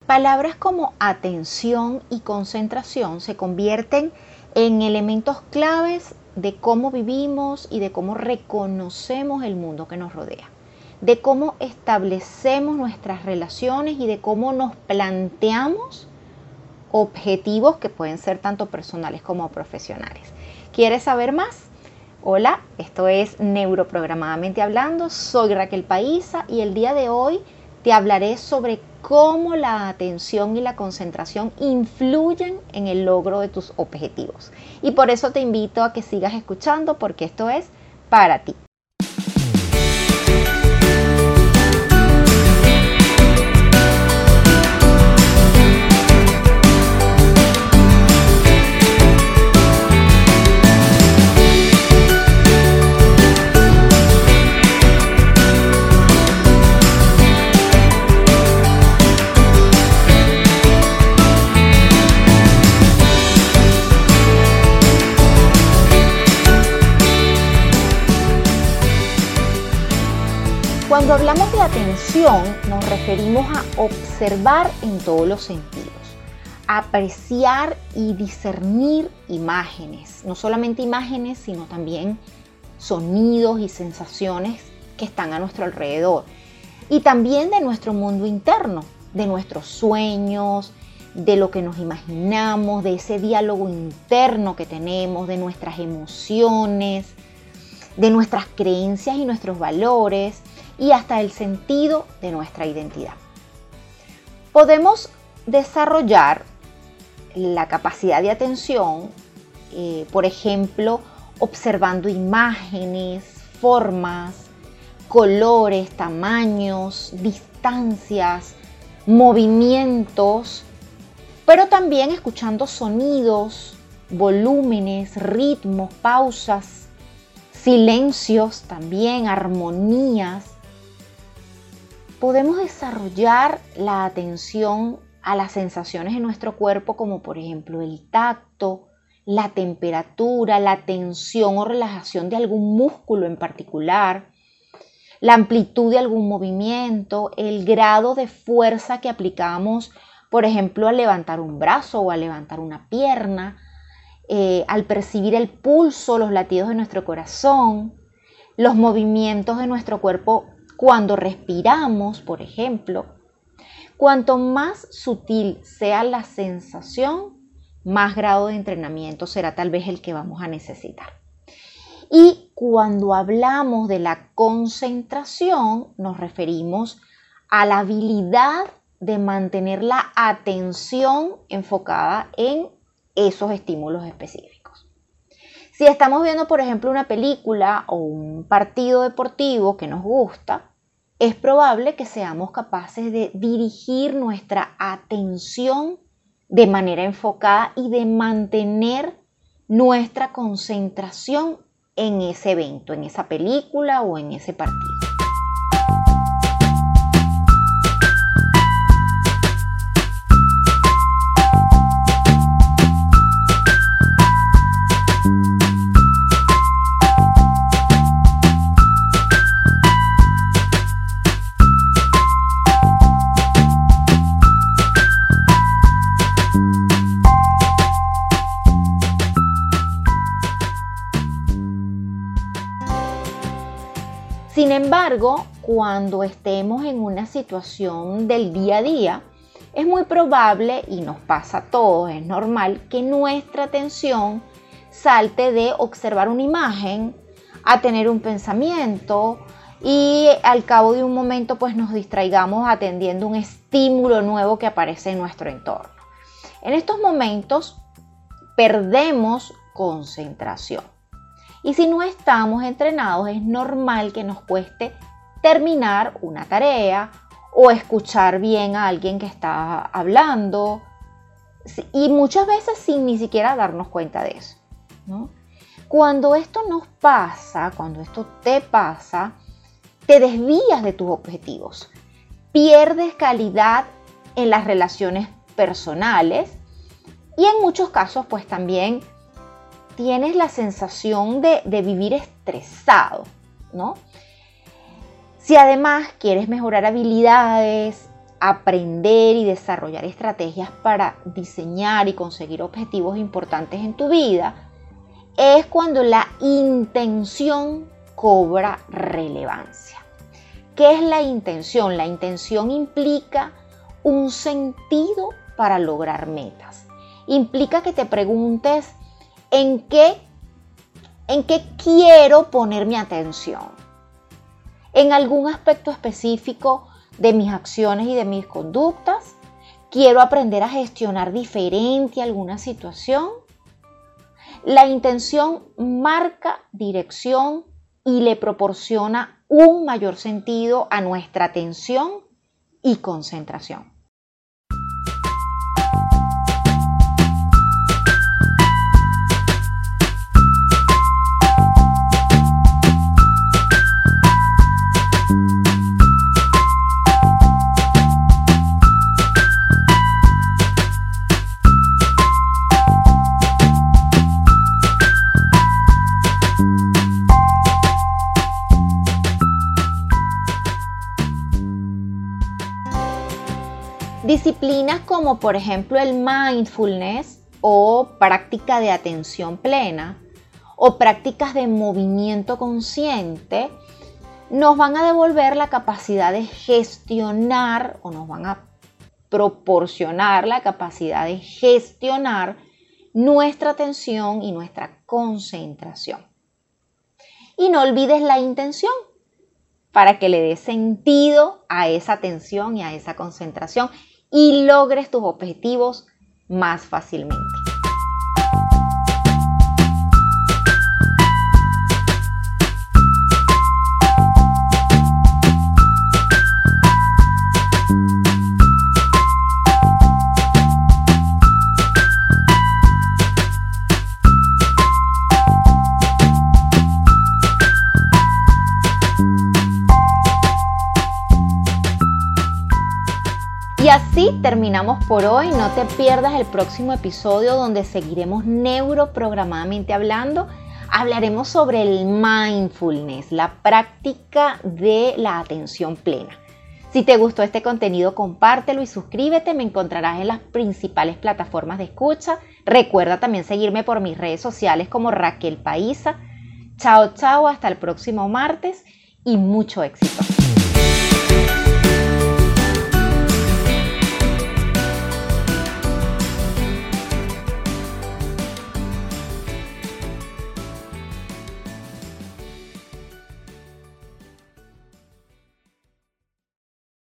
Palabras como atención y concentración se convierten en elementos claves de cómo vivimos y de cómo reconocemos el mundo que nos rodea, de cómo establecemos nuestras relaciones y de cómo nos planteamos objetivos que pueden ser tanto personales como profesionales. ¿Quieres saber más? Hola, esto es Neuroprogramadamente Hablando, soy Raquel Paiza y el día de hoy te hablaré sobre cómo la atención y la concentración influyen en el logro de tus objetivos. Y por eso te invito a que sigas escuchando porque esto es para ti. Cuando hablamos de atención, nos referimos a observar en todos los sentidos, apreciar y discernir imágenes, no solamente imágenes, sino también sonidos y sensaciones que están a nuestro alrededor, y también de nuestro mundo interno, de nuestros sueños, de lo que nos imaginamos, de ese diálogo interno que tenemos, de nuestras emociones, de nuestras creencias y nuestros valores, y hasta el sentido de nuestra identidad. Podemos desarrollar la capacidad de atención, por ejemplo, observando imágenes, formas, colores, tamaños, distancias, movimientos, pero también escuchando sonidos, volúmenes, ritmos, pausas, silencios, también armonías. Podemos desarrollar la atención a las sensaciones en nuestro cuerpo, como por ejemplo el tacto, la temperatura, la tensión o relajación de algún músculo en particular, la amplitud de algún movimiento, el grado de fuerza que aplicamos, por ejemplo, al levantar un brazo o al levantar una pierna, al percibir el pulso, los latidos de nuestro corazón, los movimientos de nuestro cuerpo cuando respiramos, por ejemplo. Cuanto más sutil sea la sensación, más grado de entrenamiento será tal vez el que vamos a necesitar. Y cuando hablamos de la concentración, nos referimos a la habilidad de mantener la atención enfocada en esos estímulos específicos. Si estamos viendo, por ejemplo, una película o un partido deportivo que nos gusta, es probable que seamos capaces de dirigir nuestra atención de manera enfocada y de mantener nuestra concentración en ese evento, en esa película o en ese partido. Sin embargo, cuando estemos en una situación del día a día, es muy probable, y nos pasa a todos, es normal, que nuestra atención salte de observar una imagen a tener un pensamiento y al cabo de un momento pues nos distraigamos atendiendo un estímulo nuevo que aparece en nuestro entorno. En estos momentos perdemos concentración. Y si no estamos entrenados, es normal que nos cueste terminar una tarea o escuchar bien a alguien que está hablando, y muchas veces sin ni siquiera darnos cuenta de eso, ¿no? Cuando esto nos pasa, cuando esto te pasa, te desvías de tus objetivos, pierdes calidad en las relaciones personales y en muchos casos pues también tienes la sensación de vivir estresado, ¿no? Si además quieres mejorar habilidades aprender y desarrollar estrategias para diseñar y conseguir objetivos importantes en tu vida, es cuando la intención cobra relevancia. ¿Qué es la intención? La intención implica un sentido para lograr metas. Implica que te preguntes ¿en qué quiero poner mi atención? ¿En algún aspecto específico de mis acciones y de mis conductas? ¿Quiero aprender a gestionar diferente alguna situación? La intención marca dirección y le proporciona un mayor sentido a nuestra atención y concentración. Disciplinas como por ejemplo el mindfulness o práctica de atención plena o prácticas de movimiento consciente nos van a devolver la capacidad de gestionar o nos van a proporcionar la capacidad de gestionar nuestra atención y nuestra concentración. Y no olvides la intención para que le des sentido a esa atención y a esa concentración y logres tus objetivos más fácilmente. Y así terminamos por hoy. No te pierdas el próximo episodio donde seguiremos neuroprogramadamente hablando. Hablaremos sobre el mindfulness, la práctica de la atención plena. Si te gustó este contenido, compártelo y suscríbete. Me encontrarás en las principales plataformas de escucha. Recuerda también seguirme por mis redes sociales como Raquel Paiza. Chao, chao, hasta el próximo martes y mucho éxito.